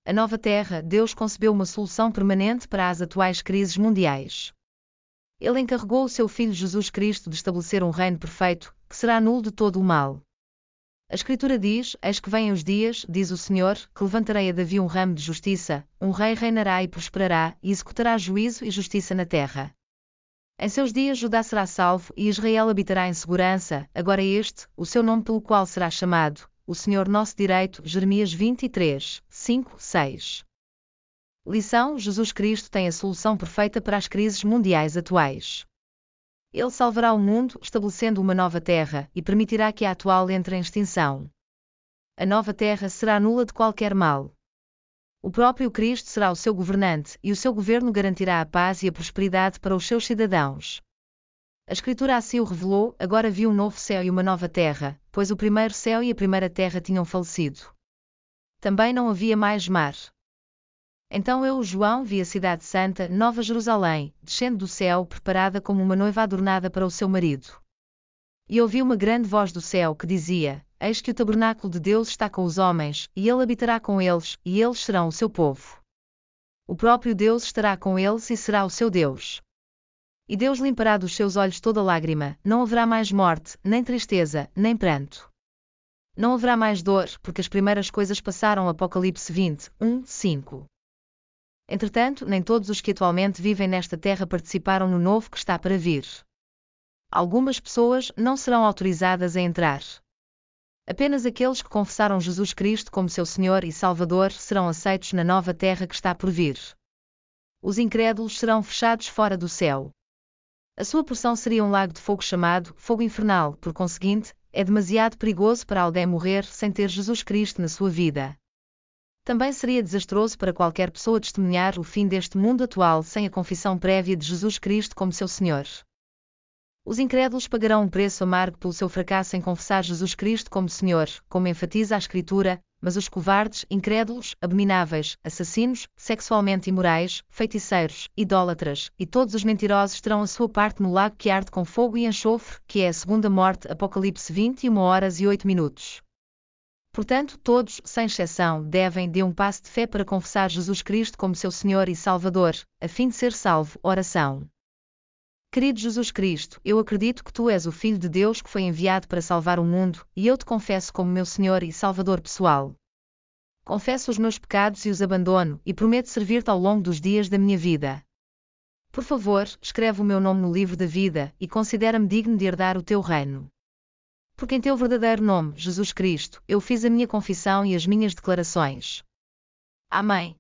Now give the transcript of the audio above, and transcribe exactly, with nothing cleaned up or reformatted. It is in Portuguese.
A nova terra, Deus concebeu uma solução permanente para as atuais crises mundiais. Ele encarregou o seu Filho Jesus Cristo de estabelecer um reino perfeito, que será nulo de todo o mal. A Escritura diz: Eis que vêm os dias, diz o Senhor, que levantarei a Davi um ramo de justiça, um rei reinará e prosperará, e executará juízo e justiça na terra. Em seus dias Judá será salvo, e Israel habitará em segurança. Agora este, o seu nome pelo qual será chamado, o Senhor nosso direito. Jeremias vinte e três, cinco, seis. Lição: Jesus Cristo tem a solução perfeita para as crises mundiais atuais. Ele salvará o mundo, estabelecendo uma nova terra, e permitirá que a atual entre em extinção. A nova terra será nula de qualquer mal. O próprio Cristo será o seu governante, e o seu governo garantirá a paz e a prosperidade para os seus cidadãos. A Escritura assim o revelou: agora vi um novo céu e uma nova terra, pois o primeiro céu e a primeira terra tinham falecido. Também não havia mais mar. Então eu, João, vi a cidade santa, Nova Jerusalém, descendo do céu, preparada como uma noiva adornada para o seu marido. E ouvi uma grande voz do céu que dizia: Eis que o tabernáculo de Deus está com os homens, e ele habitará com eles, e eles serão o seu povo. O próprio Deus estará com eles e será o seu Deus. E Deus limpará dos seus olhos toda lágrima, não haverá mais morte, nem tristeza, nem pranto. Não haverá mais dor, porque as primeiras coisas passaram. Apocalipse vinte, um, cinco. Entretanto, nem todos os que atualmente vivem nesta terra participaram no novo que está para vir. Algumas pessoas não serão autorizadas a entrar. Apenas aqueles que confessaram Jesus Cristo como seu Senhor e Salvador serão aceitos na nova terra que está por vir. Os incrédulos serão fechados fora do céu. A sua porção seria um lago de fogo chamado fogo infernal. Por conseguinte, é demasiado perigoso para alguém morrer sem ter Jesus Cristo na sua vida. Também seria desastroso para qualquer pessoa testemunhar o fim deste mundo atual sem a confissão prévia de Jesus Cristo como seu Senhor. Os incrédulos pagarão um preço amargo pelo seu fracasso em confessar Jesus Cristo como Senhor, como enfatiza a Escritura, mas os covardes, incrédulos, abomináveis, assassinos, sexualmente imorais, feiticeiros, idólatras, e todos os mentirosos terão a sua parte no lago que arde com fogo e enxofre, que é a segunda morte. Apocalipse vinte e uma horas e oito minutos. Portanto, todos, sem exceção, devem dar um passo de fé para confessar Jesus Cristo como seu Senhor e Salvador, a fim de ser salvo. Oração. Querido Jesus Cristo, eu acredito que Tu és o Filho de Deus que foi enviado para salvar o mundo, e eu Te confesso como meu Senhor e Salvador pessoal. Confesso os meus pecados e os abandono, e prometo servir-Te ao longo dos dias da minha vida. Por favor, escreve o meu nome no livro da vida, e considera-me digno de herdar o Teu reino. Porque em Teu verdadeiro nome, Jesus Cristo, eu fiz a minha confissão e as minhas declarações. Amém.